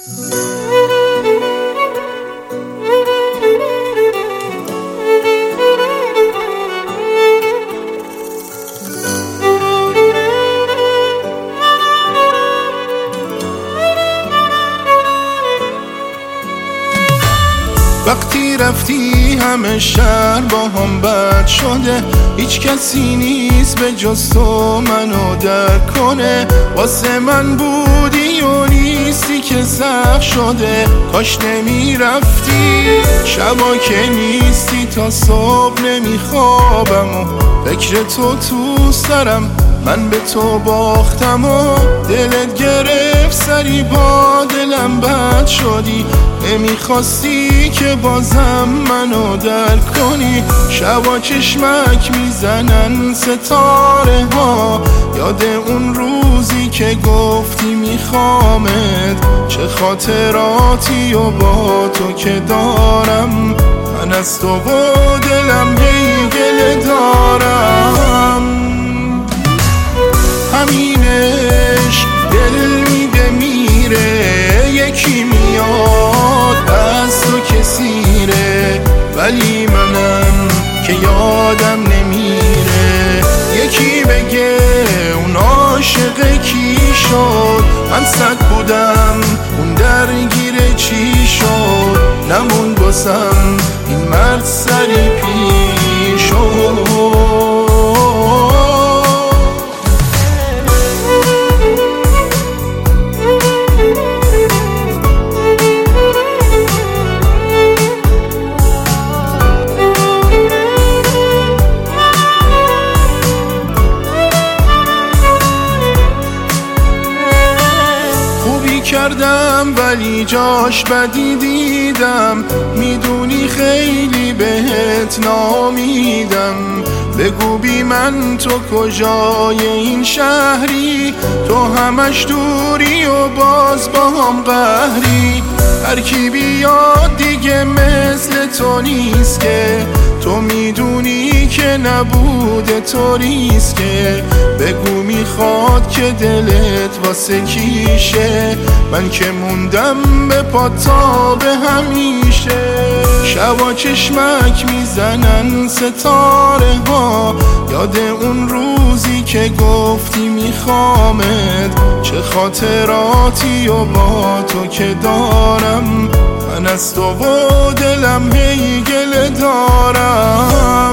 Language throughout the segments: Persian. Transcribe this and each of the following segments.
وقتی رفتی همه شهر با هم بد شده، هیچ کسی نیست به جز تو منو درک کنه. واسه من بودی و نیستی که سخت شده، کاش نمی رفتی. شبا که نیستی تا صبح نمیخوابم و فکر تو سرم، من به تو باختم و دلت گرفت سری با دلم بد شدی. نمیخواستی که بازم منو درک کنی. شبا چشمک میزنن ستاره ها، یاد اون روزی که گفتی میخوامت. چه خاطراتی و با تو که دارم، من از تو و دلم هی گله دارم. همینش دل میده میره، یکی میاد از تو کسیره، ولی منم که یادم نمیره. یکی بگه اون عاشق کی شد، من صد بودم اون درگیر چی شد. نمون باسم این مرد سری پیش شد. کردم ولی جاش بدی دیدم، میدونی خیلی بهت نامیدم. بگو بی من تو کجای این شهری، تو همش دوری و باز با هم قهری. هر کی بیاد دیگه مثل تو نیست که، تو میدونی که نبوده تو ریسکه. بگو میخواد که دلت واسه کیشه، من که موندم به پا تا به همیشه. شبا چشمک میزنن ستاره ها، یاد اون روزی که گفتی میخوامت. چه خاطراتی و با تو که دارم، من از تو و دلم هی گله دارم.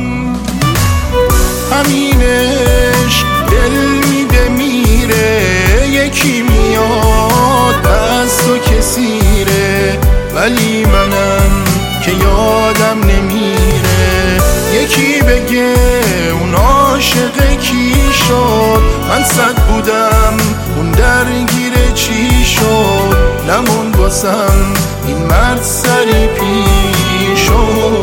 همینش دل میده میره، یکی میاد از تو کسیره، ولی منم که یادم نمیره. یکی بگه اون عاشق کی شد، من صد بودم اون درگیر چی شد. نمون باسم این مرد سری پیش شد.